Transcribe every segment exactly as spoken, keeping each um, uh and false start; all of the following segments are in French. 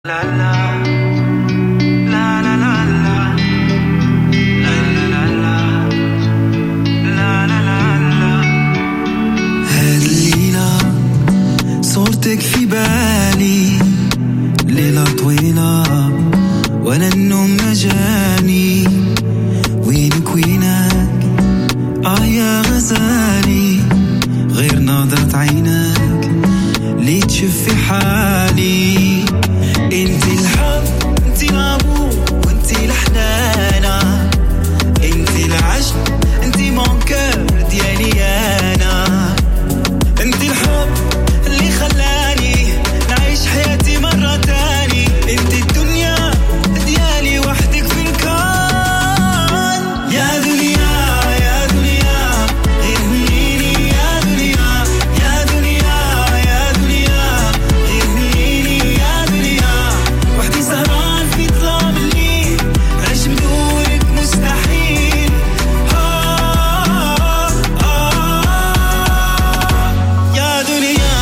لا لا لا لا لا لا لا لا لا لا لا. هذه الليلة صورتك في بالي، ليلة طويلة ولا النوم ما جاني. وينك وينك آه يا غزالي، غير نظرة عينك لي تشوف حالي. انت الحب انت الابو وانت الحنانة، انت العشق انت مونكر ديالي انا. انت الحب اللي خلاني نعيش حياتي مرة تاني. انت الدنيا ديالي وحدك في الكون. يا دنيا يا دنيا غير منيني، يا دنيا يا دنيا يا دنيا غير منيني، يا دنيا وحدي سهران في ظلام الليل، عيش بدونك مستحيل. آه آه يا دنيا.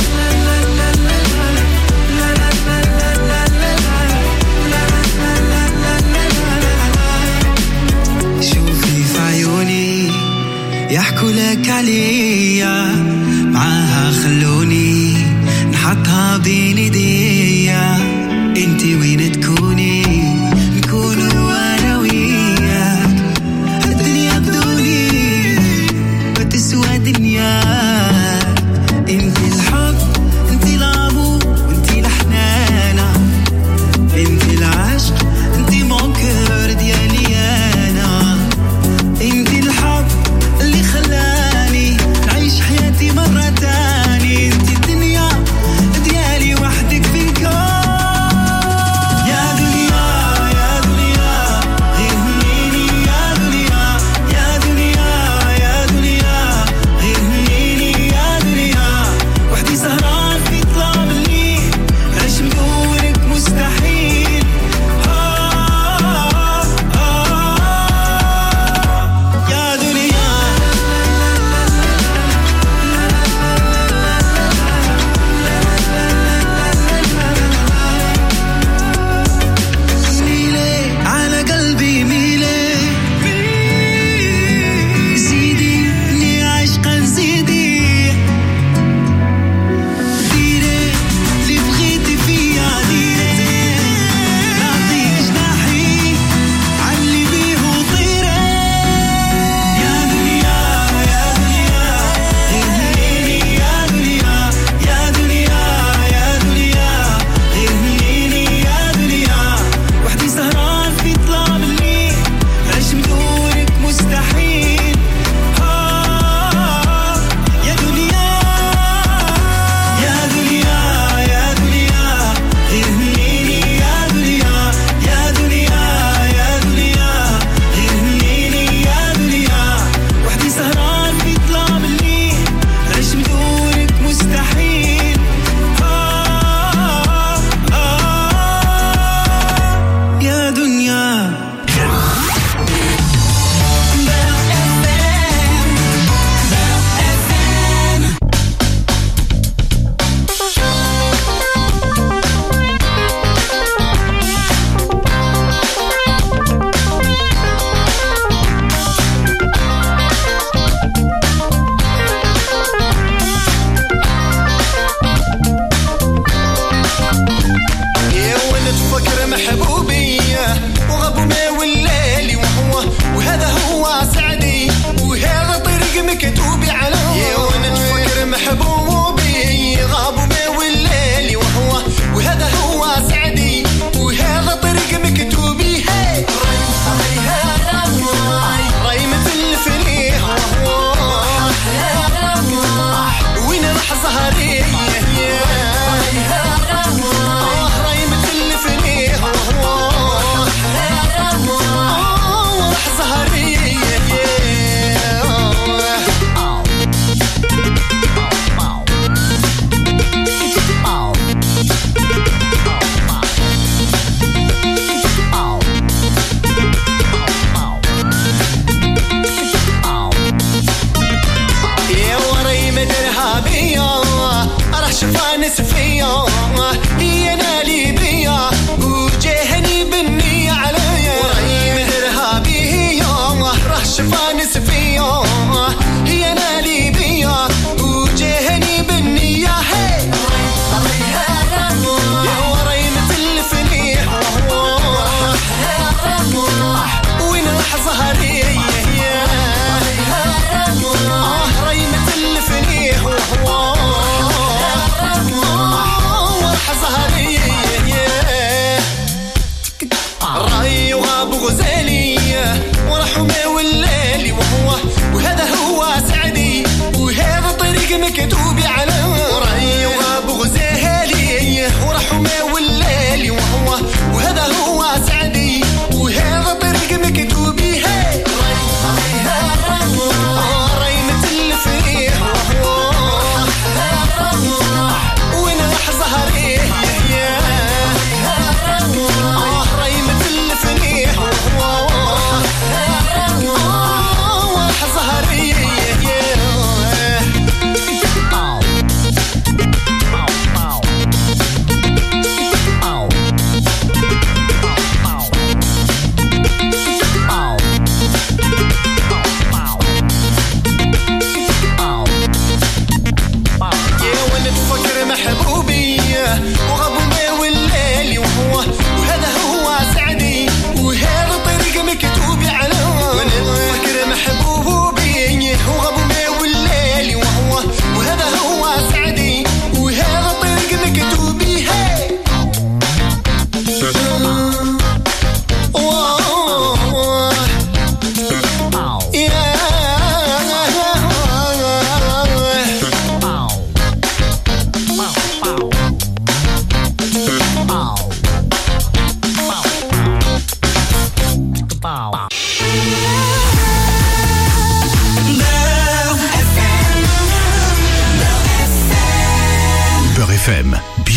شوفي في عيوني يحكوا لك عليا، معاها خلوني نحطها بين ايديا. انتي وين تكوني نكون وانا وياك، الدنيا بدوني ما تسوى دنياك. انتي الحب انتي الابو وانتي الحنانة، انتي العشق انتي مونكر ديالي انا. انتي الحب اللي خلاني نعيش حياتي مرة تاني. انتي الدنيا ديالي وحدك في الكون. يا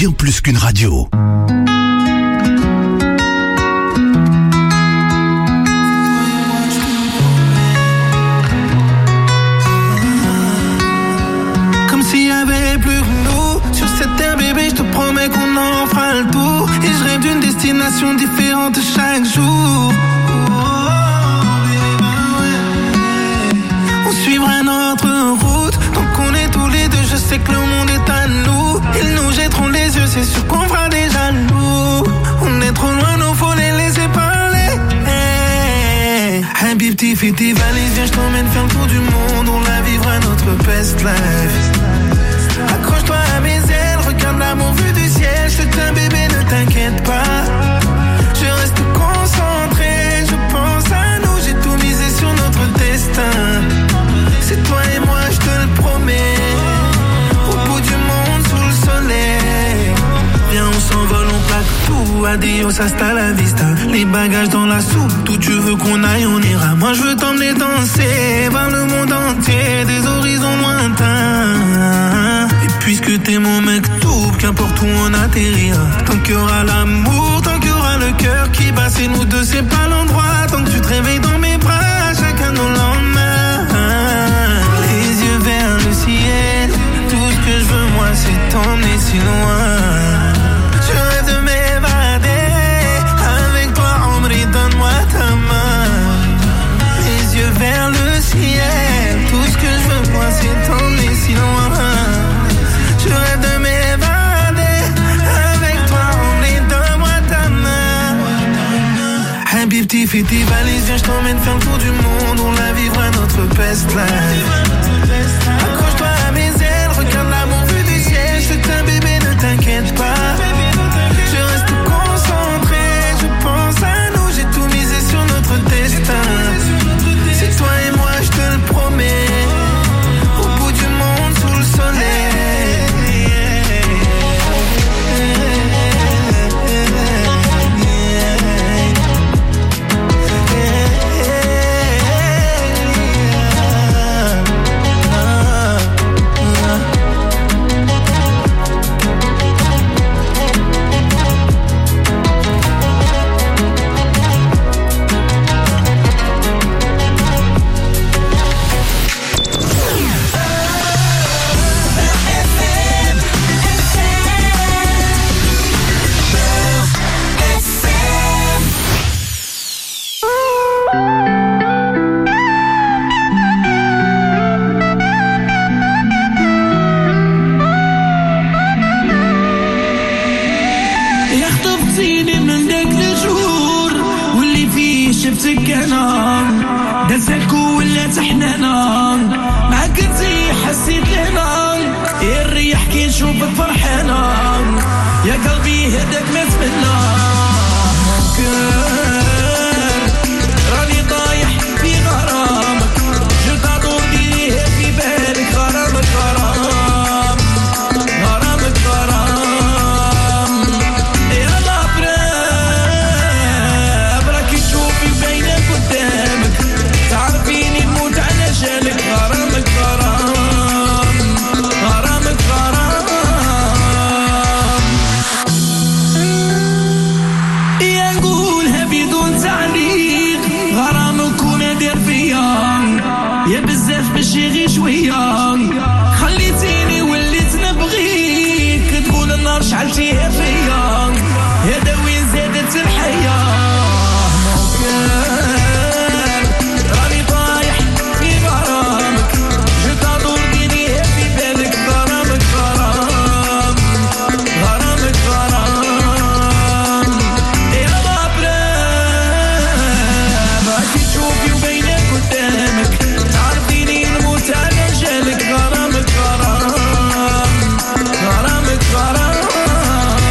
bien plus qu'une radio. Comme s'il y avait plus que nous sur cette terre, bébé, je te promets qu'on en fera le tour. Et je rêve d'une destination différente chaque jour. On suivra notre route, tant qu'on est tous les deux, je sais que le monde est à nous. Ils nous jetteront les yeux, c'est sûr qu'on fera des jaloux. On est trop loin, nous faut les laisser parler. Hey, Habibti, fais tes valises, viens, je t'emmène faire le tour du monde. On la vivra notre best life. Accroche-toi à mes ailes, regarde l'amour vu du ciel. Je te tiens, bébé, ne t'inquiète pas. Je reste concentré, je pense à nous. J'ai tout misé sur notre destin. C'est toi et moi, je te le promets. Au bout du monde, sous le soleil. Viens, on s'envole, on plaque tout. Adios, hasta la vista. Les bagages dans la soupe. D'où tu veux qu'on aille, on ira. Moi, je veux t'emmener danser vers le monde entier, des horizons lointains. Et puisque t'es mon mec tout, qu'importe où on atterrira. Tant qu'il y aura l'amour, tant qu'il y aura le cœur qui bat, c'est nous deux, c'est pas l'endroit. Tant que tu te réveilles dans mes bras, chacun nos lendemains. Les yeux vers le ciel, tout ce que je veux moi c'est t'emmener si loin. Je rêve de m'évader, avec toi Omri, donne-moi ta main. Les yeux vers le ciel, tout ce que je veux moi c'est t'emmener si loin. Je rêve de m'évader, avec toi Omri, donne-moi ta main. Habibti, fais tes valises, viens je t'emmène faire le tour du monde. On la vivra notre best life. Accroche-toi à mes ailes, regarde l'amour vu du ciel. Je te tiens, bébé, ne t'inquiète pas. Je reste concentré, je pense à nous. J'ai tout misé sur notre destin. C'est toi et moi, je te le promets. Au bout du monde, sous le soleil. غرامك غرام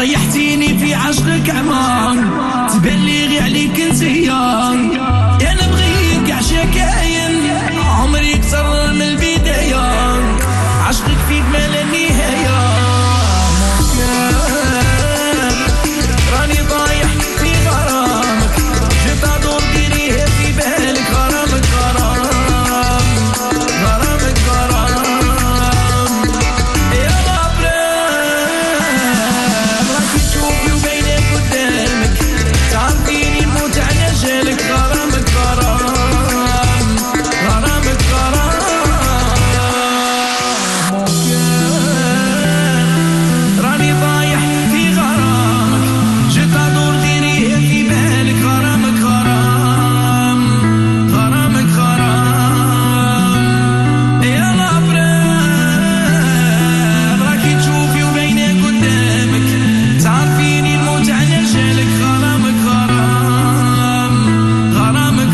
طيحتيني في عشقك عمان تبان لي غير عليك انتيا انا بغيك كاع شكاين عمري كثر من البداية عشقك فيك ما لا نهاية راني طايح في غرامك جيت ادور ديريها في بالك غرامك غرام غرامك غرام يا غبران راكي تشوفي وبينك قدامك تعرفيني نموت على جالك غرامك غرام غرامك غرام راني طايح في غرامك جيت ادور ديريها في بالك غرامك غرام غرامك غرام يا الابرار راكي تشوفي وبينك قدامك تعرفيني نموت على جالك غرامك غرام غرامك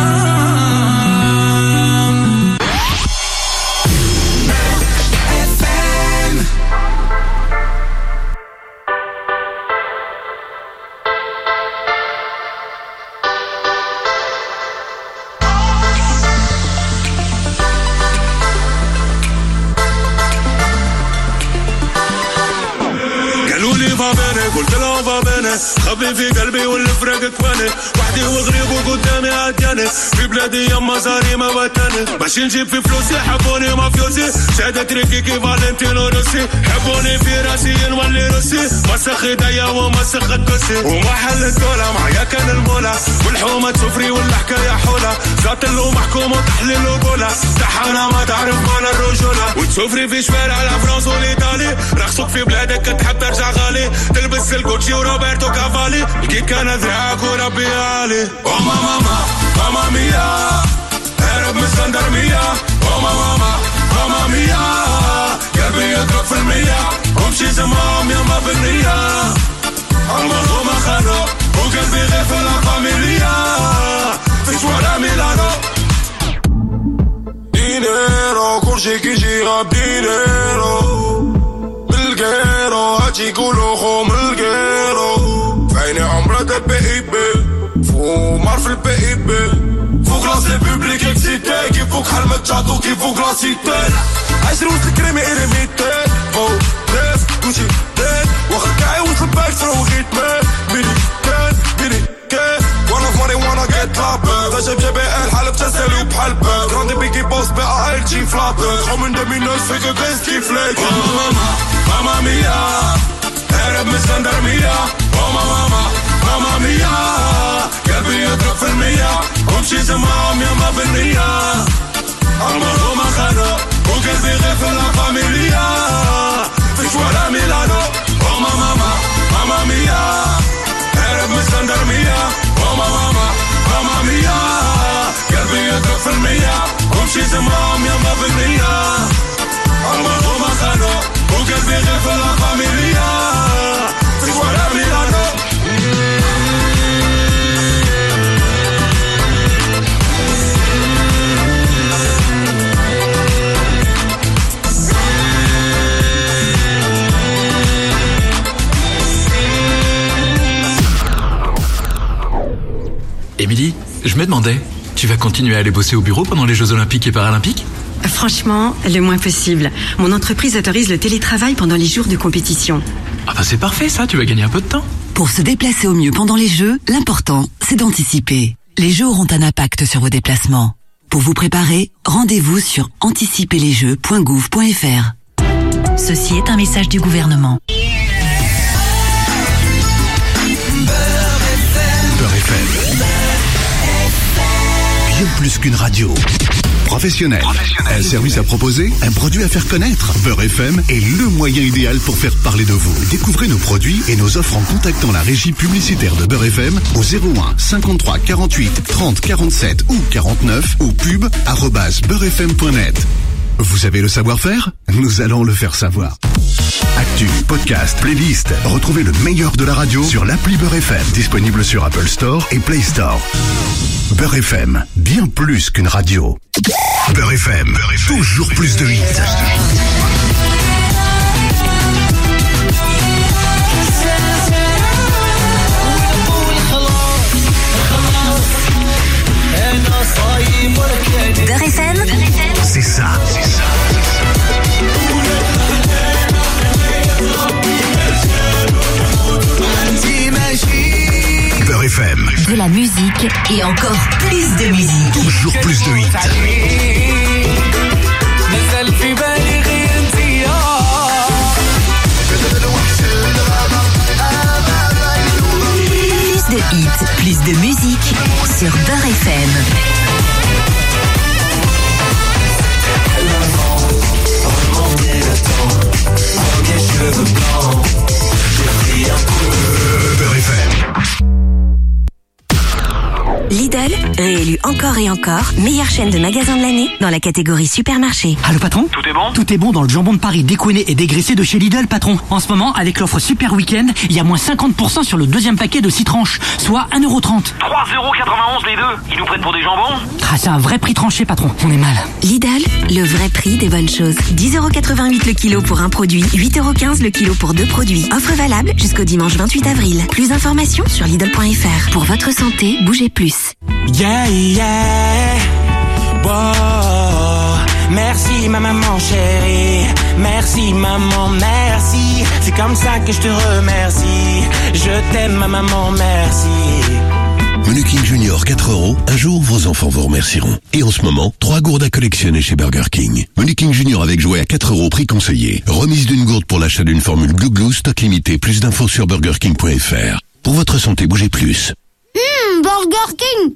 غرام قالوا لي va bene قلت لهم va bene خبي في قلبي والفراق كواني وحدي وغريب وقدامي عدياني في بلادي يما زاري ما وطني باش نجيب في فلوسي حبوني مافيوزي شهادة تريكي كي فالنتينو روسي حبوني في راسي نولي روسي مسخ ايديا ومسخ الكرسي وما حل الدولة معايا كان المولى والحومة تسفري والحكاية حولة زات له محكوم وتحليل وقولة تحانا ما تعرف معنى الرجولة وتسفري في شوارع الفرنسا والايطالي رخصك في بلادك تحب ترجع غالي تلبس الكوتشي وروبرتو كافالي لقيت كان ذراعك وربي عالي او ماما ماما ميا هرب من الجندرمية او ماما ماما ميا قلبي يضرب في المية ومشي زمام يما بالنية المنظومة خانو وقلبي غير في لا فاميليا في شوارع ميلانو دينيرو كل شي كيجي غاب دينيرو بالقيرو هاتي يقولو خو من القيرو فعيني عمرها دا بي بي فو مار في البي بي فو كلاس لي بوبليك اكسيتي كي فوق حال ما تشاطو كي فوق لاسيتي عشر وسط الكريمي إريميتي فو ناس كوشي دين واخد كاعي وصباك فرو غيتمي بيني كان بيني كان وانا في ماني وانا جيت لابد اجيب جي بي ال حالب تسالي بحال باد راندي بيكي بوس بي ا ال جي فلابد خو من دمي ناس فيك غيس كي فليك ماما ميا هرب من الجندرمية او ماما ماما ميا قلبي يضرب في المية ومشي زمام يما بالنية المنظومة خانو وقلبي غير في لا فاميليا في شوارع ميلانو او ماما ماما ميا هرب من الجندرمية او ماما ماما ميا قلبي يضرب في المية ومشي زمام يما بالنية المنظومة خانو وقلبي غير في لا فاميليا في شوارع ميلانو Émilie, je me demandais, tu vas continuer à aller bosser au bureau pendant les Jeux Olympiques et Paralympiques ? Franchement, le moins possible. Mon entreprise autorise le télétravail pendant les jours de compétition. Ah bah c'est parfait ça, tu vas gagner un peu de temps. Pour se déplacer au mieux pendant les Jeux, l'important, c'est d'anticiper. Les Jeux auront un impact sur vos déplacements. Pour vous préparer, rendez-vous sur anticiper les jeux point gouv point f r. Ceci est un message du gouvernement. Beurre F M. Bien plus qu'une radio. Professionnel. Un service à proposer, un produit à faire connaître. Beurre F M est le moyen idéal pour faire parler de vous. Découvrez nos produits et nos offres en contactant la régie publicitaire de Beurre F M au zéro un cinquante-trois quarante-huit trente quarante-sept ou quarante-neuf ou pub arobase beurrefm point net. Vous avez le savoir-faire ? Nous allons le faire savoir. Actu, podcast, playlist. Retrouvez le meilleur de la radio sur l'appli Beurre F M, disponible sur Apple Store et Play Store. Beurre F M, bien plus qu'une radio. Beurre F M, Beurre F M, toujours plus de hits. de la musique et encore plus de musique. Toujours plus de hits. Plus de hits, plus de musique sur Beurre F M. Lidl, réélu encore et encore, meilleure chaîne de magasins de l'année dans la catégorie supermarché. Allô patron ? Tout est bon ? Tout est bon dans le jambon de Paris découiné et dégraissé de chez Lidl, patron. En ce moment, avec l'offre Super Week-end, il y a moins cinquante pour cent sur le deuxième paquet de six tranches, soit un euro trente. trois euros quatre-vingt-onze les deux. Ils nous prennent pour des jambons ? Ah, c'est un vrai prix tranché, patron. On est mal. Lidl, le vrai prix des bonnes choses. dix euros quatre-vingt-huit le kilo pour un produit, huit euros quinze le kilo pour deux produits. Offre valable jusqu'au dimanche vingt-huit avril. Plus d'informations sur Lidl point F R. Pour votre santé, bougez plus. Yeah, yeah, wow. Merci ma maman chérie, merci maman, merci. C'est comme ça que je te remercie. Je t'aime ma maman, merci. Menu King Junior quatre euros, un jour vos enfants vous remercieront. Et en ce moment, trois gourdes à collectionner chez Burger King. Menu King Junior avec jouet à quatre euros, prix conseillé. Remise d'une gourde pour l'achat d'une formule Glou Glou, stock limité. Plus d'infos sur burger king point F R. Pour votre santé, bougez plus. Mmh, Burger King.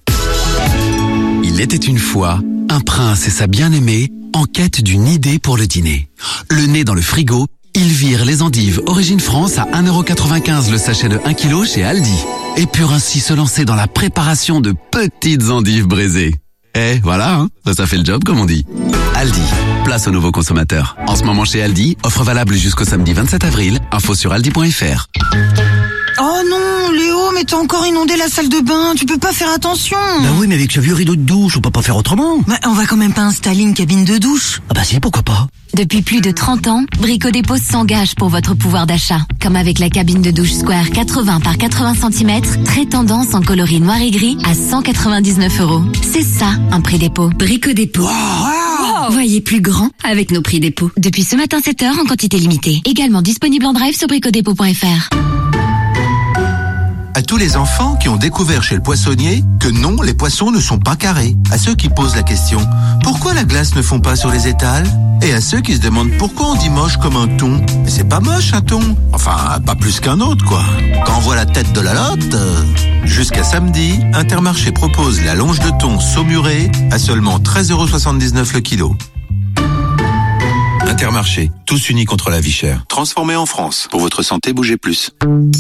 Il était une fois un prince et sa bien-aimée en quête d'une idée pour le dîner. Le nez dans le frigo, ils virent les endives Origine France à un euro quatre-vingt-quinze le sachet de un kilo chez Aldi. Et purent ainsi se lancer dans la préparation de petites endives braisées. Eh, voilà, hein, ça, ça fait le job comme on dit. Aldi, place aux nouveaux consommateurs. En ce moment chez Aldi, offre valable jusqu'au samedi vingt-sept avril. Info sur aldi point F R. Oh non, Léo, mais t'as encore inondé la salle de bain, tu peux pas faire attention. Bah oui, mais avec ce vieux rideau de douche, on peut pas faire autrement. Bah, on va quand même pas installer une cabine de douche. Ah bah si, pourquoi pas. Depuis plus de trente ans, Brico Dépôt s'engage pour votre pouvoir d'achat. Comme avec la cabine de douche Square quatre-vingts par quatre-vingts centimètres, très tendance en coloris noir et gris à cent quatre-vingt-dix-neuf euros. C'est ça, un prix dépôt. Brico Dépôt. Wow. Voyez plus grand avec nos prix dépôt. Depuis ce matin sept heures en quantité limitée. Également disponible en drive sur brico dépôt point F R. À tous les enfants qui ont découvert chez le poissonnier que non, les poissons ne sont pas carrés. À ceux qui posent la question, pourquoi la glace ne fond pas sur les étals? Et à ceux qui se demandent pourquoi on dit moche comme un thon. Mais c'est pas moche un thon. Enfin, pas plus qu'un autre quoi. Quand on voit la tête de la lotte... Euh... Jusqu'à samedi, Intermarché propose la longe de thon saumurée à seulement treize euros soixante-dix-neuf le kilo. Intermarché, tous unis contre la vie chère. Transformé en France. Pour votre santé, bougez plus.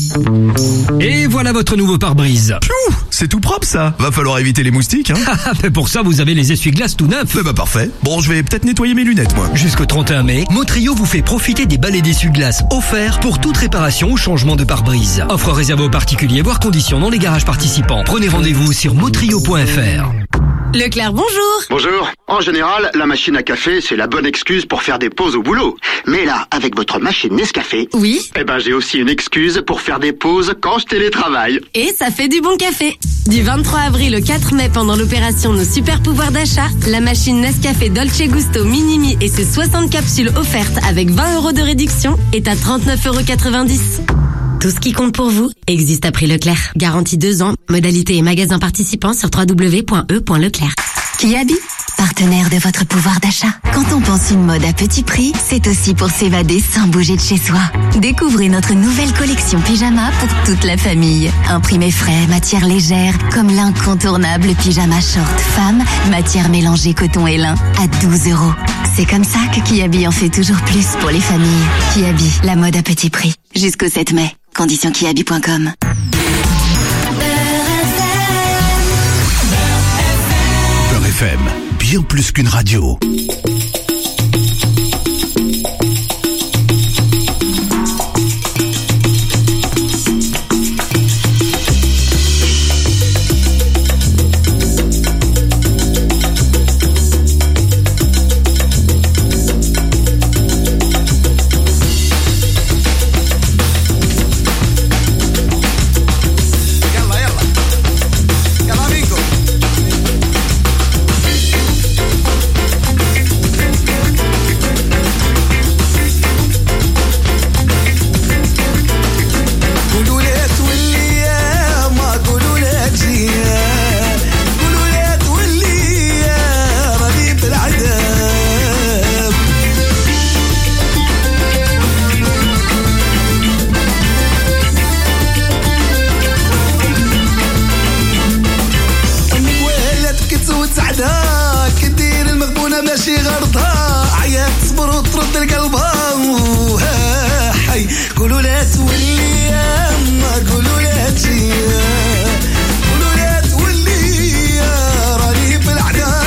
Et voilà votre nouveau pare-brise. Pfiou, c'est tout propre ça. Va falloir éviter les moustiques, hein. Mais pour ça, vous avez les essuie-glaces tout neufs. Eh bah parfait. Bon, je vais peut-être nettoyer mes lunettes, moi. Jusqu'au trente et un mai, Motrio vous fait profiter des balais d'essuie-glaces offerts pour toute réparation ou changement de pare-brise. Offre réservée aux particuliers, voire conditions dans les garages participants. Prenez rendez-vous sur motrio point F R. Leclerc, bonjour. Bonjour. En général, la machine à café, c'est la bonne excuse pour faire des pauses au boulot. Mais là, avec votre machine Nescafé... Oui. Eh ben, j'ai aussi une excuse pour faire des pauses quand je télétravaille. Et ça fait du bon café. Du vingt-trois avril au quatre mai, pendant l'opération Nos Super Pouvoirs d'achat, la machine Nescafé Dolce Gusto Minimi et ses soixante capsules offertes avec vingt euros de réduction est à trente-neuf euros quatre-vingt-dix. Tout ce qui compte pour vous existe à prix Leclerc. Garantie deux ans. Modalité et magasins participants sur w w w point e point leclerc. Kiabi, partenaire de votre pouvoir d'achat. Quand on pense une mode à petit prix, c'est aussi pour s'évader sans bouger de chez soi. Découvrez notre nouvelle collection pyjama pour toute la famille. Imprimé frais, matière légère, comme l'incontournable pyjama short femme, matière mélangée coton et lin, à douze euros. C'est comme ça que Kiabi en fait toujours plus pour les familles. Kiabi, la mode à petit prix. Jusqu'au sept mai. Conditions kiabi point com. Beurre F M, bien plus qu'une radio. بالقلب حي قولوا لا تولي ما قولوا لا تجي قولوا لا تولي راني في العذاب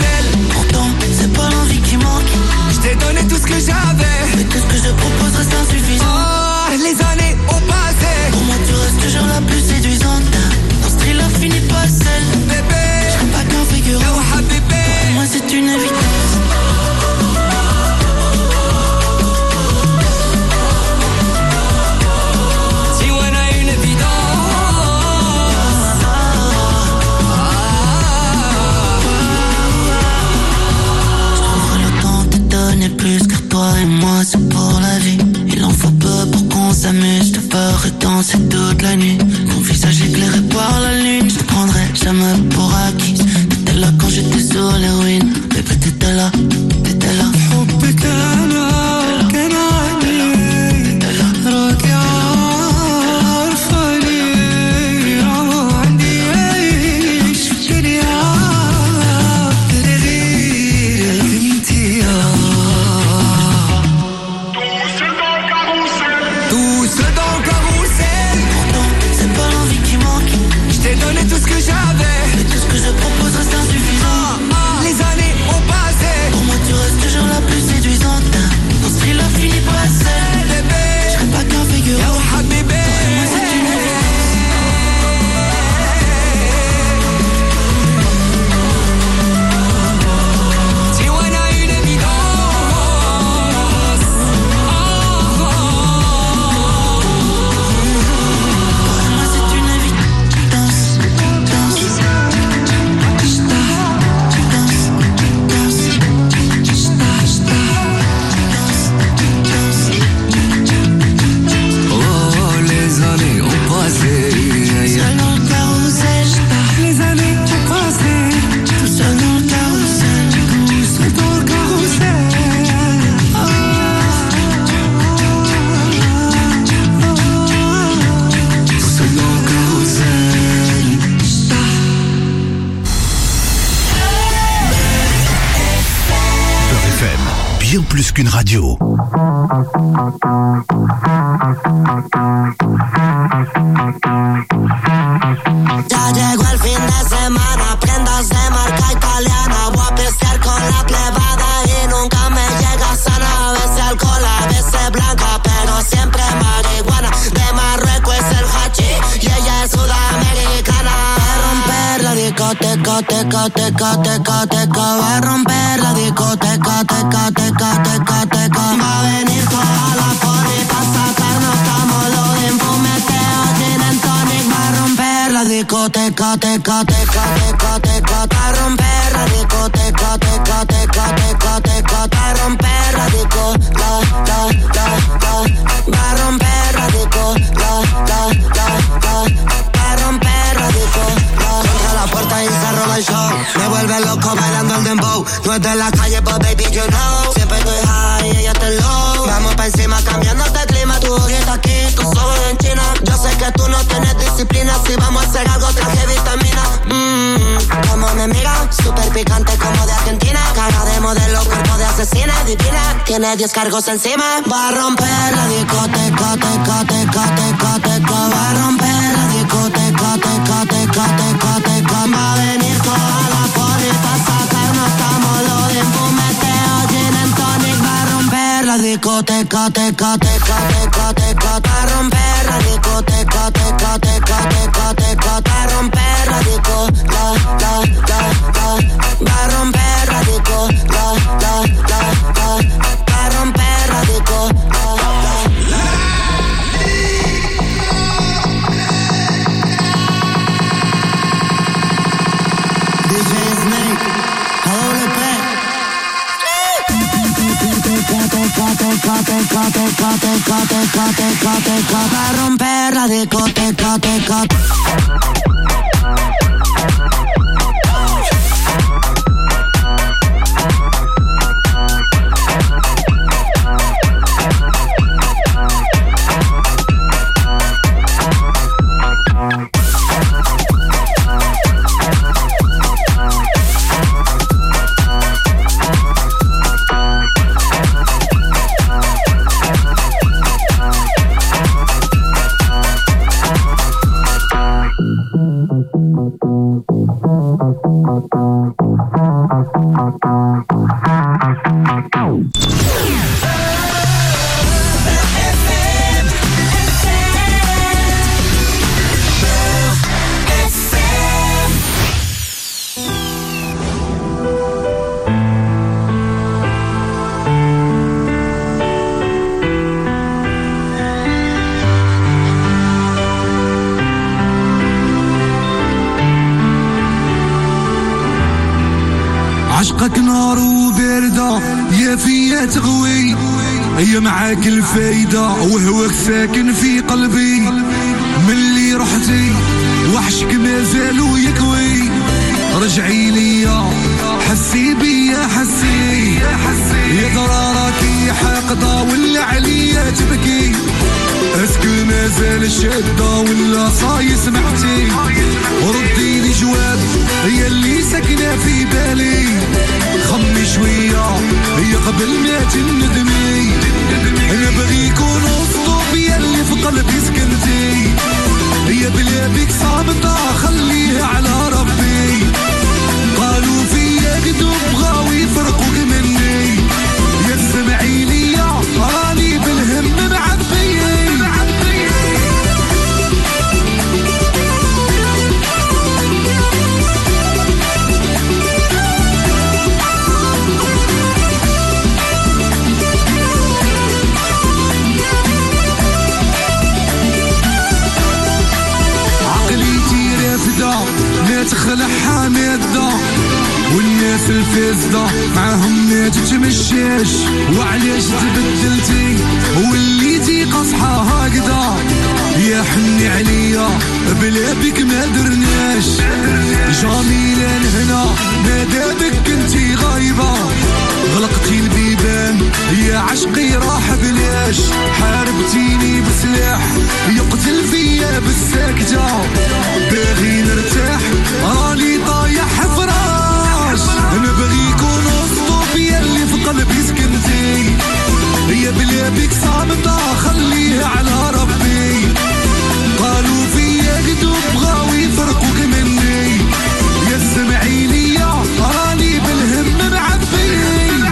tout ce que j'avais. Mais tout ce que je proposerais, ça c'est pour la vie. Il en faut peu pour qu'on s'amuse. De peur et danser toute la nuit. Ton visage éclairé par la lune. Je te prendrai jamais pour acquis. T'étais là quand j'étais sur les ruines. Bébé t'étais là, t'étais là. حبك أنا كان عني راجع عارفة ليه عندي عيش في الدنيا غير انتي Tout seul dans le carrousel. Pourtant c'est pas l'envie qui manque. Je t'ai donné tout ce que j'avais. Mais tout ce que je propose reste insuffisant. ah, ah, Les années ont passé. Pour moi tu restes toujours la plus séduisante. Ton thriller finit pas seul. Bébé je serai pas qu'un figurant. Ya wahad bébé. Moi c'est une Si on a une évidence. Moi c'est une évidence. Oh les années ont passé. Seul dans le carrousel. Les années ont passé. Tout seul dans le carrousel. Tout seul dans le carrousel. Tout seul dans le carrousel. Beurre F M, bien plus qu'une radio. Ya llegó el fin de semana, prendas de marca italiana. Voy a pistear con la plebada y nunca me llega sana. A veces alcohol, a veces blanca, pero siempre marihuana. De Marruecos es el hachi y ella es sudamericana. Va a romper la discoteca, teca, teca, teca, teca. Va a romper la discoteca, teca, teca, teca, teca. Va a venir toda la poli pa' sacarnos camolo de fumeteo, gin and tonic. Va a romper la discoteca, teca, teca, teca, teca. Va a romper la discoteca, teca, teca, teca, teca. Va a romper la disco, la, la, la, la. Va a romper la disco, la, la, la, la. Va a romper la disco, la. Contra la puerta y se roba el show. Me vuelve loco bailando el dembow. No es de la calle, but baby you know. Siempre estoy high y ella está low. Vamos pa' encima cambiándote el clima. Tu ojita aquí, tus ojos en China. Yo sé que tú no tienes disciplina. Si vamos a hacer algo traje vitamina. Mmm, como me mira, super picante como de Argentina. Cara de modelo, cuerpo de asesina, divina. Tiene diez cargos encima. Va a romper la discoteca, teca, teca, teca, teca. Va a romper la discoteca, teca, teca, teca, teca. Va a venir toda la poli pa' sacarnos camolo de fumeteo, gin and tonic. Va a romper la discoteca, teca, teca, teca, teca. Va a romper la discoteca, teca, teca, teca, teca. Va a romper la disco, la, la, la, la. Va a romper la disco, la, la, la, la. Va a romper la disco, la, la, la. D J Snake, A doble P. Teca, teca, teca, teca, teca, teca, teca, teca, teca. Va a romper la discoteca, teca. عشقك نار وباردة يا فيا تغوي هي معاك الفايدة وهواك ساكن في قلبي. من اللي رحتي وحشك مازالو يكوي. رجعي ليا حسي بيا حسي يا ترى راكي حاقدة ولا عليا تبكي. اسكو مازال الشدة ولا صاي سمعتي. ردي لي جواب هي اللي ساكنة في بالي. خمي شوية هي قبل ما تندمي. انا بغيك ونصطف يا اللي في قلبي سكنتي. هي بلا بيك صامتة خليها على ربي. قالوا فيا كدوب بغاو يفرقوك مني. يا سمعي ليا راني بالهم معبي. ما تخلع حامدة والناس الفاسدة معاهم ما تتمشاش. وعلاش تبدلتي وليتي قصحة هكذا. يا حني عليا بلا بك ما درناش. جميلة هنا ما دابك كنتي غايبة. غلقتي البيبان يا عشقي راح بلاش. حاربتيني بسلاح يقتل فيا بالساكتة. باغي نرتاح راني طايح فراش. انا بغيك ونصطف يا اللي في قلبي سكنتي. هي بلا بيك صامتة خليها على ربي. قالوا فيا كدوب بغاو يفرقوك مني. يا سمعي ليا راني بالهم معبي.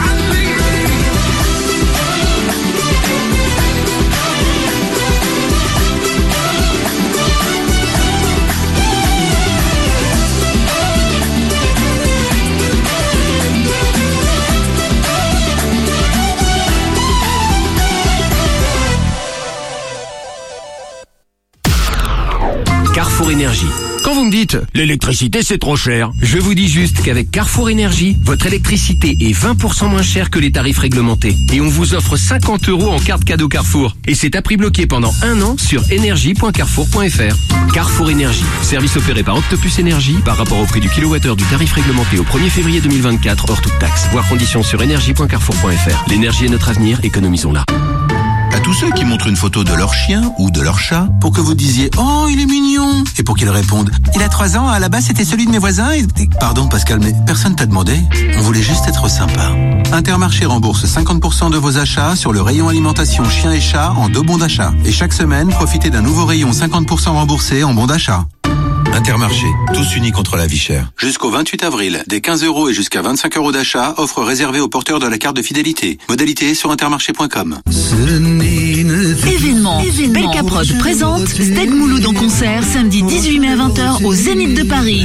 Carrefour Énergie. Quand vous me dites « l'électricité c'est trop cher », je vous dis juste qu'avec Carrefour Énergie, votre électricité est vingt pour cent moins chère que les tarifs réglementés. Et on vous offre cinquante euros en carte cadeau Carrefour. Et c'est à prix bloqué pendant un an sur énergie point carrefour point f r. Carrefour Énergie. Service opéré par Octopus Énergie par rapport au prix du kilowattheure du tarif réglementé au premier février deux mille vingt-quatre hors toute taxe. Voir conditions sur énergie point carrefour point f r. L'énergie est notre avenir, économisons-la. À tous ceux qui montrent une photo de leur chien ou de leur chat pour que vous disiez « Oh, il est mignon !» et pour qu'ils répondent « Il a trois ans, à la base c'était celui de mes voisins et... » Pardon Pascal, mais personne t'a demandé. On voulait juste être sympa. Intermarché rembourse cinquante pour cent de vos achats sur le rayon alimentation chien et chat en deux bons d'achat. Et chaque semaine, profitez d'un nouveau rayon cinquante pour cent remboursé en bons d'achat. Intermarché, tous unis contre la vie chère. Jusqu'au vingt-huit avril, des quinze euros et jusqu'à vingt-cinq euros d'achat, offre réservée aux porteurs de la carte de fidélité. Modalité sur intermarché point com. Événement. Événement. Belcaprod présente Steak Mouloud en concert samedi dix-huit mai à vingt heures au Zénith de Paris.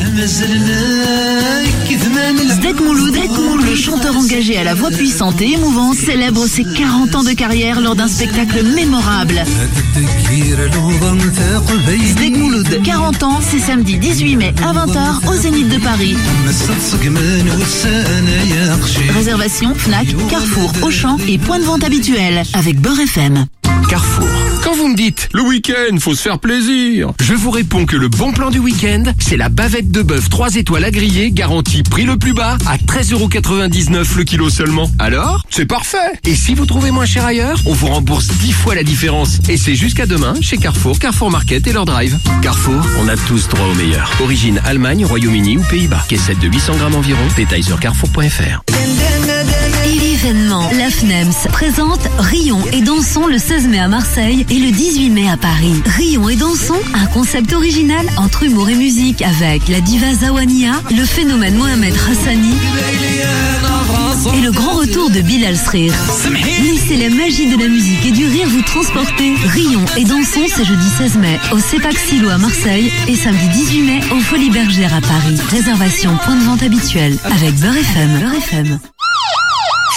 Steak Mouloud, le chanteur engagé à la voix puissante et émouvante, célèbre ses quarante ans de carrière lors d'un spectacle mémorable. Steak Mouloud, quarante ans, c'est samedi dix-huit mai à vingt heures au Zénith de Paris. Réservation Fnac, Carrefour, Auchan et point de vente habituel avec Beurre F M. Carrefour. Quand vous me dites « le week-end, faut se faire plaisir », je vous réponds que le bon plan du week-end, c'est la bavette de bœuf trois étoiles à griller, garantie prix le plus bas, à treize euros quatre-vingt-dix-neuf le kilo seulement. Alors, c'est parfait. Et si vous trouvez moins cher ailleurs, on vous rembourse dix fois la différence. Et c'est jusqu'à demain chez Carrefour, Carrefour Market et leur drive. Carrefour, on a tous droit au meilleur. Origine Allemagne, Royaume-Uni ou Pays-Bas. Caissette de huit cents grammes environ. Détails sur carrefour point f r. Et l'événement, la F N E M S présente Rions et dansons le seize mai à Marseille et le dixhuit mai à Paris. Rions et dansons, un concept original entre humour et musique avec la diva Zawania, le phénomène Mohamed Hassani et le grand retour de Bilal Srir. Laissez la magie de la musique et du rire vous transporter. Rions et dansons, c'est jeudi seize mai au Cepac Silo à Marseille et samedi dix-huit mai au Folies Bergères à Paris. Réservation point de vente habituel avec Beurre F M. Beurre F M.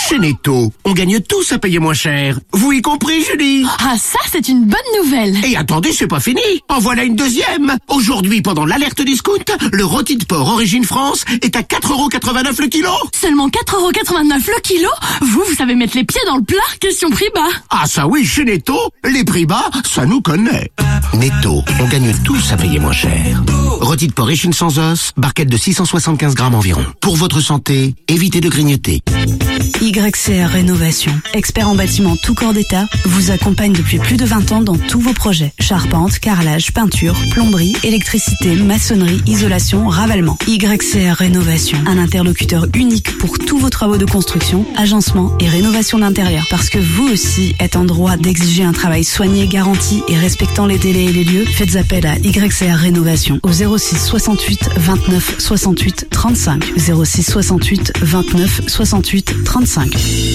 Chez Netto, on gagne tous à payer moins cher. Vous y compris, Julie? Ah, ça, c'est une bonne nouvelle. Et attendez, c'est pas fini. En voilà une deuxième. Aujourd'hui, pendant l'alerte discount, le rôti de porc Origine France est à quatre euros quatre-vingt-neuf le kilo. Seulement quatre euros quatre-vingt-neuf le kilo? Vous, vous savez mettre les pieds dans le plat. Question prix bas. Ah ça oui, chez Netto, les prix bas, ça nous connaît. Netto, on gagne tous à payer moins cher. Rôti de porc échine sans os, barquette de six cent soixante-quinze grammes environ. Pour votre santé, évitez de grignoter. Y C R Rénovation, expert en bâtiment tout corps d'état, vous accompagne depuis plus de vingt ans dans tous vos projets. Charpente, carrelage, peinture, plomberie, électricité, maçonnerie, isolation, ravalement. Y C R Rénovation, un interlocuteur unique pour tous vos travaux de construction, agencement et rénovation d'intérieur. Parce que vous aussi êtes en droit d'exiger un travail soigné, garanti et respectant les délais et les lieux, faites appel à Y C R Rénovation au zéro six soixante-huit vingt-neuf soixante-huit trente-cinq. zéro six soixante-huit vingt-neuf soixante-huit trente-cinq.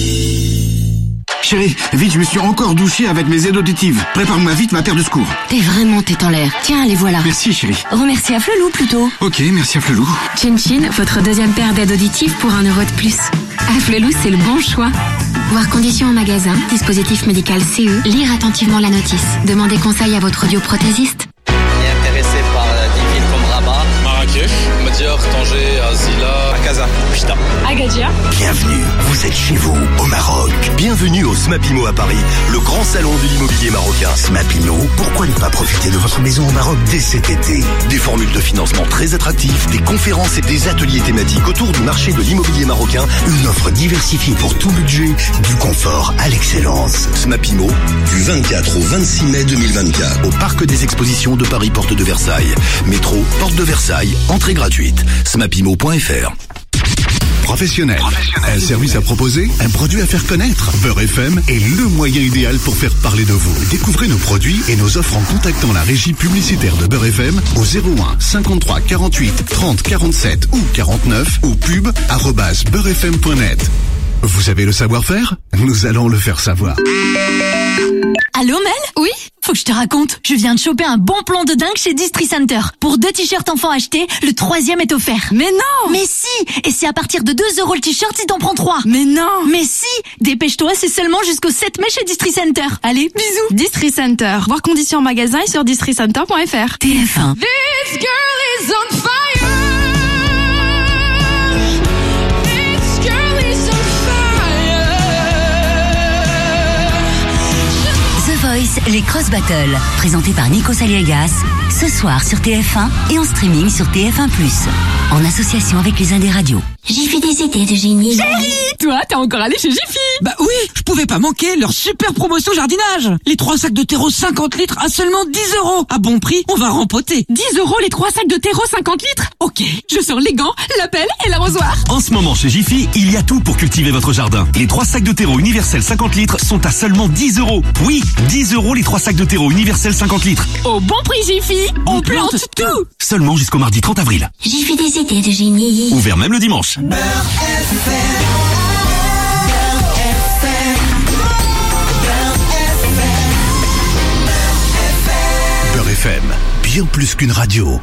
Chérie, vite, je me suis encore douché avec mes aides auditives. Prépare-moi vite ma paire de secours. T'es vraiment tête en l'air. Tiens, les voilà. Merci, chérie. Remercie à Flelou plutôt. Ok, merci à Flelou. Chin Chin, votre deuxième paire d'aides auditives pour un euro de plus. À Flelou, c'est le bon choix. Voir conditions en magasin, dispositif médical C E, lire attentivement la notice. Demandez conseil à votre audioprothésiste. Intéressé par des villes comme Rabat, Marrakech, Madior, Tanger, Azila, Akaza, Pishta, Agadir. Bienvenue, vous êtes chez vous, au Maroc. Bienvenue au Smapimo à Paris, le grand salon de l'immobilier marocain. Smapimo, pourquoi ne pas profiter de votre maison au Maroc dès cet été? Des formules de financement très attractives, des conférences et des ateliers thématiques autour du marché de l'immobilier marocain, une offre diversifiée pour tout budget, du confort à l'excellence. Smapimo, du vingt-quatre au vingt-six mai deux mille vingt-quatre, au Parc des Expositions de Paris, porte de Versailles. Métro, porte de Versailles, entrée gratuite. smapimo point f r. Professionnel. Un service à proposer, un produit à faire connaître. Beurre F M est le moyen idéal pour faire parler de vous. Découvrez nos produits et nos offres en contactant la régie publicitaire de Beurre F M au zéro un cinquante-trois quarante-huit trente quarante-sept ou quarante-neuf ou pub arobase beurrefm point net. Vous avez le savoir-faire? Nous allons le faire savoir. Allô Mel? Oui? Faut que je te raconte. Je viens de choper un bon plan de dingue chez Distri Center. Pour deux t-shirts enfants achetés, le troisième est offert. Mais non! Mais si! Et c'est à partir de deux euros le t-shirt si t'en prends trois. Mais non! Mais si! Dépêche-toi, c'est seulement jusqu'au sept mai chez Distri Center. Allez, bisous! Distri Center. Voir conditions en magasin et sur distri center point f r. T F un. This girl is on fire. Les Cross Battles, présentés par Nico Saliegas, ce soir sur T F un et en streaming sur T F un plus, en association avec les Indés Radio. Jiffy des idées de génie. Chérie, toi, t'es encore allé chez Jiffy? Bah oui, je pouvais pas manquer leur super promotion jardinage. Les trois sacs de terreau cinquante litres à seulement dix euros. À bon prix, on va rempoter. dix euros les trois sacs de terreau cinquante litres? Ok, je sors les gants, la pelle et l'arrosoir. En ce moment chez Jiffy, il y a tout pour cultiver votre jardin. Les trois sacs de terreau universel cinquante litres sont à seulement dix euros. Oui, dix euros les trois sacs de terreau universel cinquante litres. Au bon prix Jiffy, on, on plante, plante tout. tout. Seulement jusqu'au mardi trente avril. Jiffy des idées de génie. Ouvert même le dimanche. Beurre F M. Beurre F M, bien plus qu'une radio.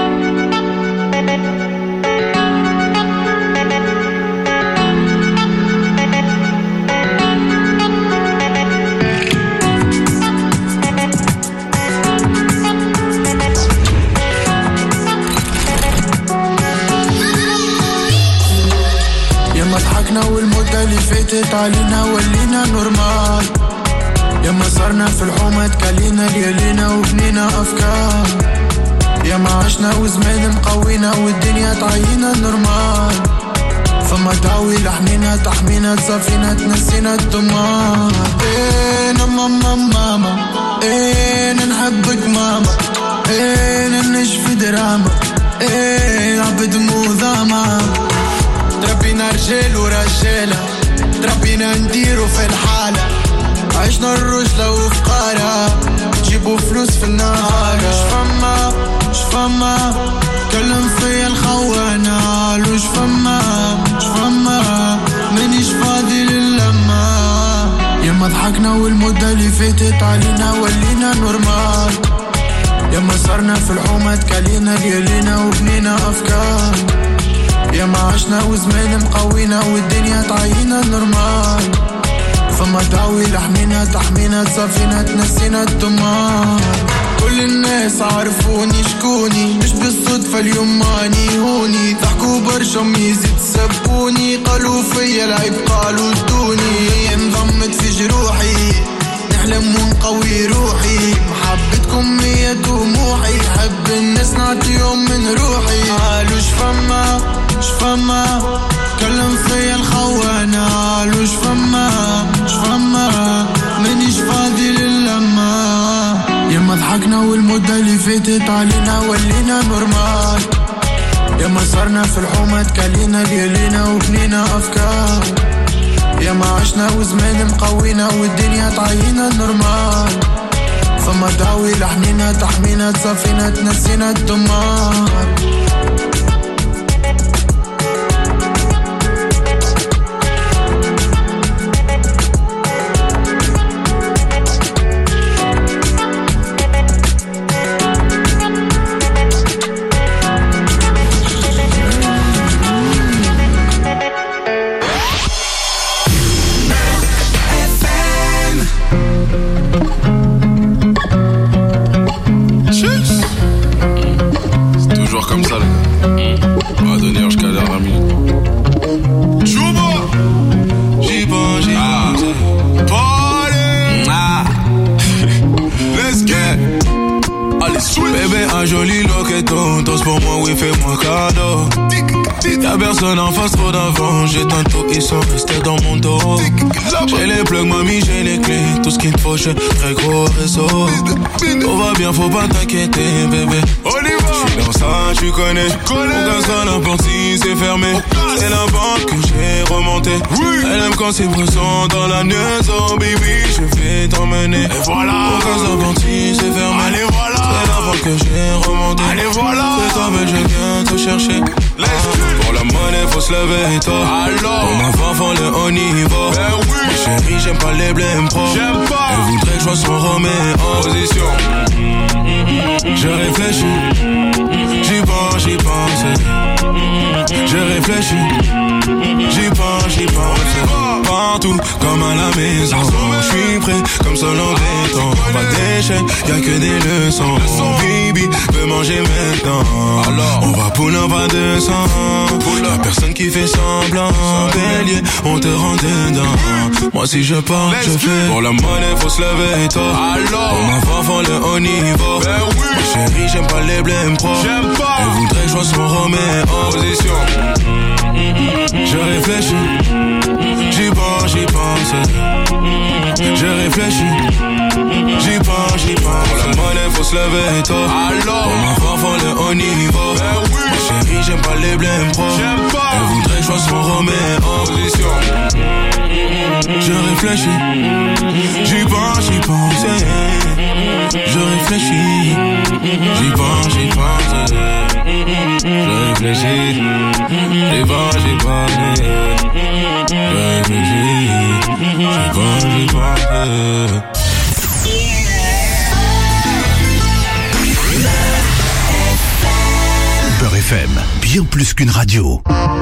والمدة اللي فاتت علينا ولينا نورمال. ياما صرنا في الحومة تكالينا ليالينا وبنينا أفكار. ياما عشنا وزمان مقوينا والدنيا تعينا نورمال. فما دعوي لحمينا تحمينا تصافينا تنسينا الدمار. ايه ماما ماما ايه نحبك ماما ايه نشفي دراما ايه عبد موذاما. تربينا رجال ورجالة تربينا نديرو في الحالة. عشنا الرجلة وفقارة تجيبو فلوس في النهار. شفما شفما كلم فيا الخوانة لو شفما شفما مانيش فاضي للما. ياما ضحكنا والمدة اللي فاتت علينا ولينا نورمال. ياما صرنا في الحومة تكالينا ليالينا وبنينا أفكار. ياما عشنا وزمان مقوينا والدنيا طاينا نورمال فما دعوي لحمينا تحمينا تصافينا تنسينا الدمار كل الناس عرفوني شكوني مش بالصدفة اليوم ماني هوني ضحكوا برشا ميزي تسبوني قالوا فيا العيب قالوا ادوني انضمت في جروحي نحلم ونقوي روحي محبتكم هي طموحي حب الناس نعطيهم من روحي قالوا شفما شفما كلم فيا الخوانة قالوا شفما شفما مانيش فاضي للما يما ضحكنا والمدة اللي فاتت علينا ولينا نورمال يما صرنا في الحومة تكالينا ليالينا وبنينا أفكار يما عشنا وزمان مقوينا والدنيا طاينا نورمال فما دعوي لحمينا تحمينا تصافينا تنسينا الدمار Comme ça, les gars. On va donner jusqu'à la minute. Chouba! J'y pense, j'y pense. Party! Ah! Let's get! Allez, switch! Bébé, un joli loqueton. Danse pour moi, oui, fais-moi cadeau. Y'a personne en face, trop d'avant. J'ai tantôt, ils sont restés dans mon dos. J'ai les plugs, mamie, j'ai les clés. Tout ce qu'il te faut, j'ai très gros réseau. Tout va bien, faut pas t'inquiéter, bébé. On y va! J'suis dans ça, tu connais. On casse dans la porte si c'est fermé. C'est la banque que j'ai remonté. Elle aime quand c'est présent dans la maison, baby. Je vais t'emmener. Et voilà. On casse la porte si c'est fermé. Allez, voilà. C'est la banque que j'ai remonté. Allez, voilà. C'est toi, mais je viens te chercher. Ah, pour la monnaie, faut se lever, toi. Alors. Pour ma femme, le haut niveau. Ben oui. Mais chérie, j'aime pas les blèmes pro. J'aime pas. Elle voudrait que je sois son Roméo en position. Je réfléchis. J'y pense, j'y pense. Je réfléchis. J'y pense, j'y pense. Partout, comme à la maison. J'suis prêt, comme seul en béton. Pas d'échec, y'a que des leçons. Bibi veut manger maintenant. Alors, on va pour un pas de sang. Y'a personne qui fait semblant. Bélier, on te rend dedans. Moi si je pars, je fais. Pour la monnaie, faut se lever, toi. Alors, pour ma femme, le haut niveau. Ben oui. Ma chérie, j'aime pas les blèmes pro. J'aime pas. Elle voudrait que je sois son Roméo en position. Je réfléchis. J'y pense, j'y pense. Je réfléchis. J'y pense, j'y pense. Pour la monnaie, faut se lever, toi. Alors, pour ma femme, le haut niveau. Ben oui. Ma chérie, j'aime pas les blèmes pro. J'aime pas. Elle voudrait que je sois son Roméo en position. Je réfléchis. J'y pense, j'y pense. Je réfléchis. J'y pense, j'y pense. Je réfléchis. J'y pense, j'y pense. Je réfléchis. J'y pense, j'y pense. Beurre F M, bien plus qu'une radio.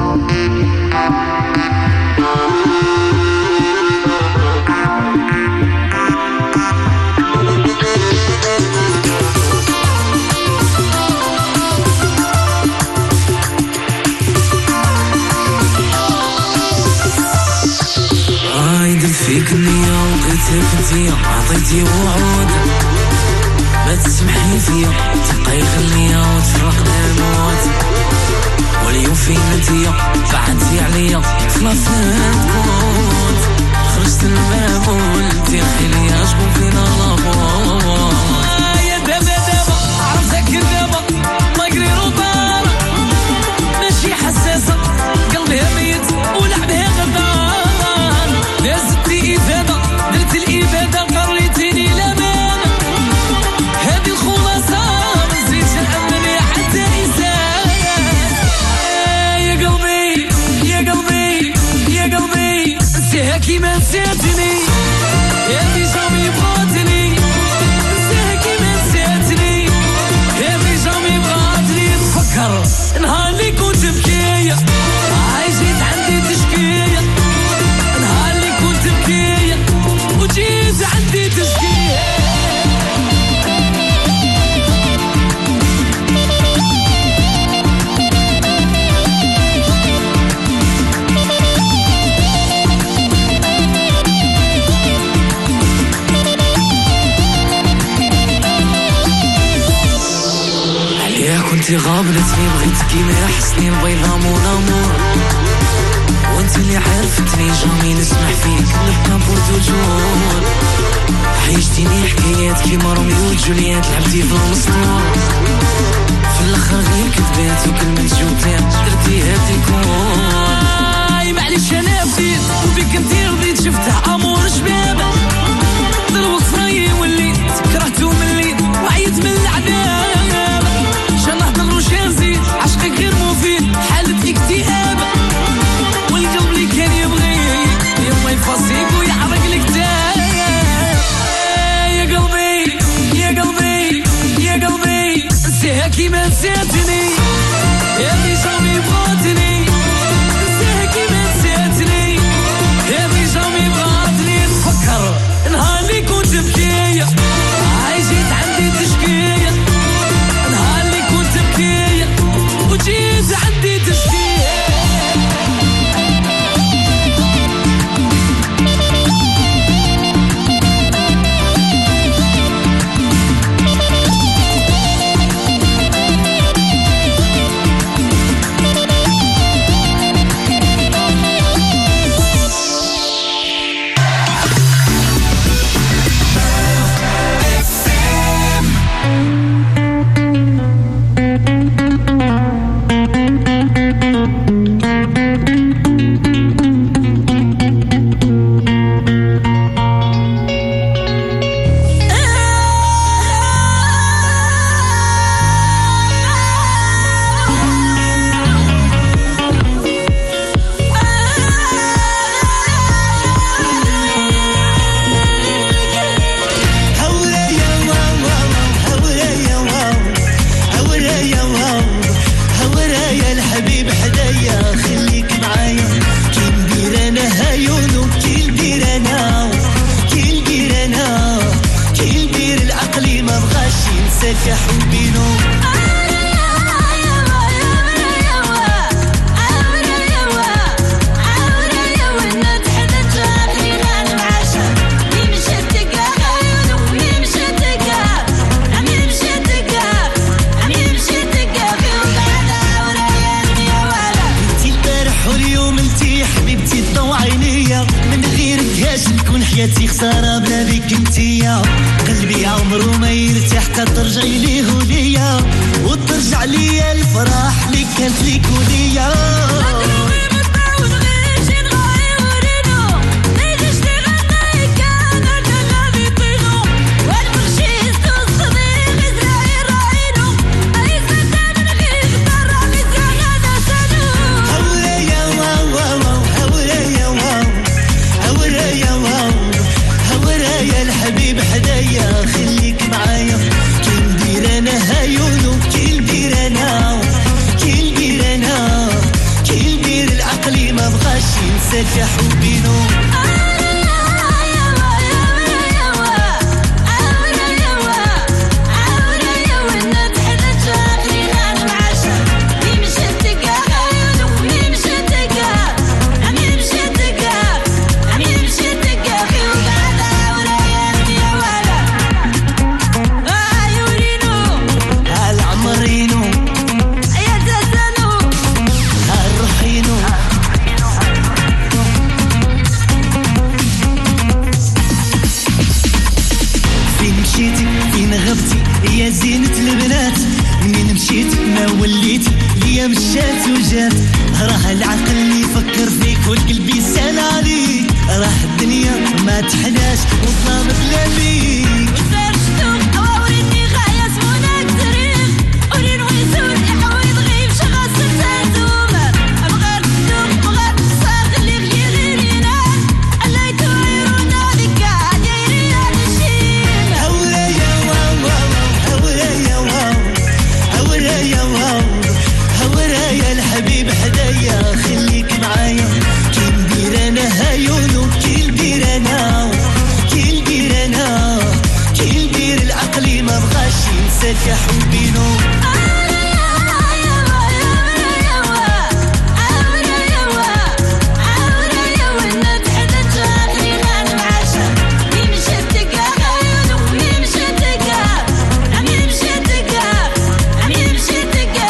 فيك النية وقيتك انتيا عطيتي وعود ما تسمحي فيا تبقاي خليا وتفرقنا الموت واليوم فين انتيا بعدتي عليا خلاص نكون خرجت الباب وانتي خليا شكون فينا لابور يا دابا دابا عرفتك دابا ما قري روطار ماشي حساسة قلبها ميت ولعبها غدار دازتي إفادة درت الإفادة قريتيني لمان هذه الخلاصة مزيدش نأمني حتى إنسان يا قلبي يا قلبي يا قلبي نسيها كيما نسيتني هذه جامي بغاتني نسيها كيما نسيتني هذه جامي بغاتني نفكر نهار اللي كنت بكية كنتي غابلتني بغيتك كيما يحسني البيضة مون امور وانت اللي عرفتني جامي نسمح فيك نبقى بور توجور عيشتيني حكايات كيما روميو وجولييت لعبتي في المسطور في الاخر غير كذبات وكلمة جوتين درتي هاتي كون معليش انا بديت وبيك انتي رضيت شفتها امور شباب دروك فراي وليت كرهتو مليت وعيت من العذاب شان نهضر وشان نزيد عشقك غير مفيد حالتي اكتئاب والقلب اللي كان يبغيك يما يفصيك ويعرق الكتاب يا قلبي يا قلبي يا قلبي نسيها كيما نسيتني يا اللي جامي بغاتني نسيها كيما نسيتني يا اللي جامي بغاتني نفكر نهار اللي كنت بكية عايشت عندي تشكية نهار اللي كنت بكية وجيت عندي تشكية حياتي خسارة بلا بيك انتيا قلبي عمرو ما يرتاح حتى ترجعي ليه وليا وترجع ليا الفرح اللي كانت ليك وليا يا حبي نوم يا زينة البنات منين مشيت ما وليت ليا مشات وجات راه العقل اللي يفكر فيك والقلب يسال عليك راه الدنيا ما تحلاش وظلام بلا بيك وزرشتو وريني غاية سمونك تريخ ورين ويزون يحويض غيب شغل ستاتوم أبغى الدوم أبغى الصاغ اللي غير غير ينام الله يتويرونا ذيك عديري على الشيم هولا يا واو هورا يا واو هورا يا واو هورا يا الحبيب حدايا خليك معايا كي ندير انا هايونو كي ندير انا كي ندير انا كي ندير العقلي ما بغاش ينساك يا حبي نو Together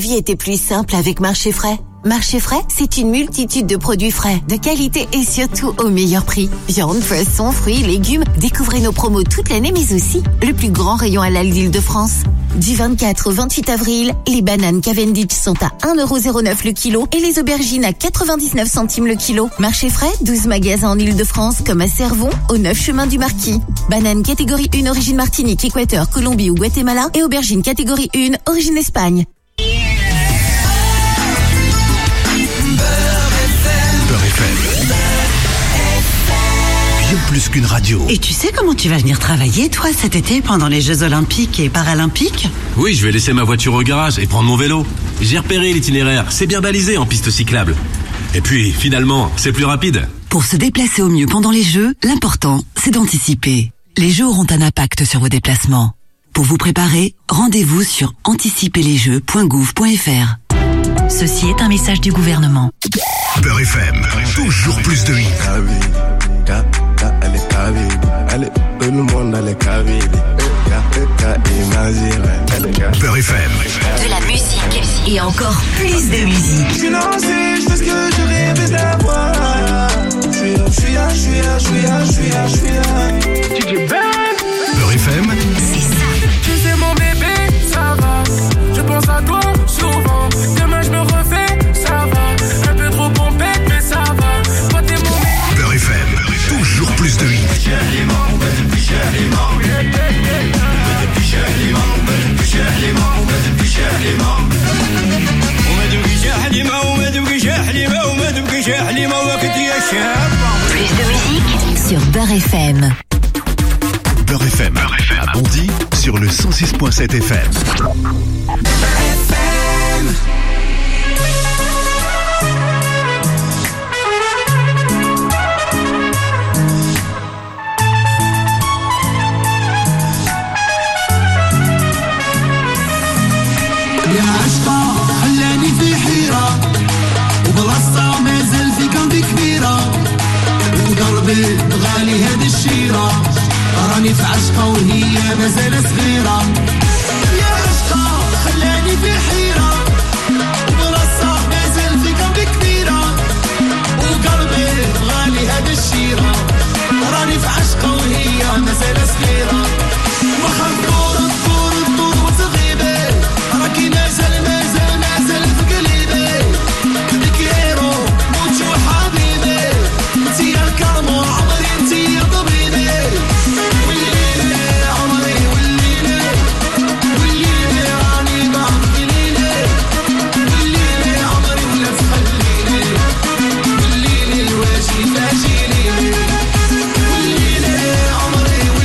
vie était plus simple avec Marché Frais? Marché Frais, c'est une multitude de produits frais, de qualité et surtout au meilleur prix. Viande, poissons, fruits, légumes. Découvrez nos promos toute l'année, mais aussi le plus grand rayon halal d'Île-de-France. Du vingt-quatre au vingt-huit avril, les bananes Cavendish sont à un euro zéro neuf le kilo et les aubergines à quatre-vingt-dix-neuf centimes le kilo. Marché Frais, douze magasins en Île-de-France comme à Cervon, au neuf chemin du Marquis. Bananes catégorie un, origine Martinique, Équateur, Colombie ou Guatemala et aubergines catégorie un, origine Espagne. Bien plus qu'une radio. Et tu sais comment tu vas venir travailler, toi, cet été, pendant les Jeux Olympiques et Paralympiques? Oui, je vais laisser ma voiture au garage et prendre mon vélo. J'ai repéré l'itinéraire, c'est bien balisé en piste cyclable. Et puis, finalement, c'est plus rapide. Pour se déplacer au mieux pendant les Jeux, l'important, c'est d'anticiper. Les Jeux auront un impact sur vos déplacements. Pour vous préparer, rendez-vous sur anticiper les jeux point gouv point f r. Ceci est un message du gouvernement. Beurre F M, toujours plus de hits. Beurre F M. De la musique et encore plus de musique. Je suis lancé, je fais ce que je rêvais d'avoir. Je suis là, je suis là, je suis là, je suis là, je suis là, je suis là. D J Ben. Beurre F M. C'est ça. Tu sais mon bébé, ça va. Je pense à toi souvent. Demain je me refais, ça va. Un peu trop pompette, mais ça va. Toi t'es mon Beurre F M. Toujours plus de hits. Plus de musique sur Beurre F M. Beurre F M. Beurre F M. À Bondy sur le cent six point sept F M. يا عشقة خلاني في حيرة وبلاصة مازال في قلبي كبيرة وقلبي غالي هاد الشيرة راني في عشقة وهي مازال صغيرة يا عشقة خلاني في حيرة وبلاصة مازال في قلبي كبيرة وقلبي غالي هاد الشيرة راني في عشقة وهي مازال صغيرة واخا تدور تدور تدور وتغيبي راكي مازال مازال مازال في قلبي بدك هيرو موت وحبيبي انتي الكرم وعمري انتي طبيبي وليلي عمري وليلي وليلي راني ضعف ليلي وليلي عمري ولا تخليني وليلي الواجي فاجيلي وليلي عمري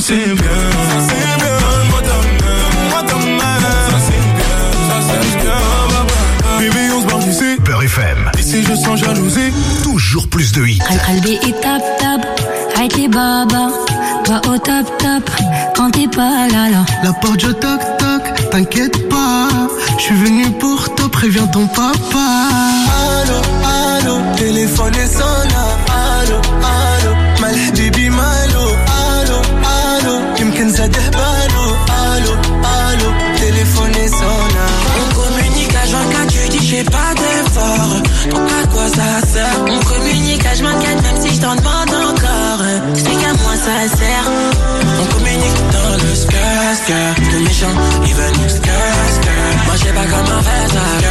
c'est bien, ça c'est bien. Donne-moi ta main, moi ta main. Ça c'est bien, ça c'est bien. Baby, on se barre d'ici. Beurre F M. Ici je sens jalousie. Toujours plus de hits. قلبي يتاب تاب عيتي بابا pas au top top quand t'es pas là là. La porte je toc toc, t'inquiète pas, je suis venu pour toi, préviens ton papa. Allô, allô, téléphone est sonne. Allô, allô, mal habibi malo. Allô, allô, يمكن زاده بالو. Allô, allô, téléphone est sonne. On communique à vingt-quatre, tu dis j'ai pas d'effort. Donc à quoi ça sert? On communique à vingt-quatre, même si je t'en demande encore. C'est qu'à moi ça sert. On communique dans le skirt, skirt. Le méchant, il veut nous skirt, skirt. Moi j'ai pas comme un rêve.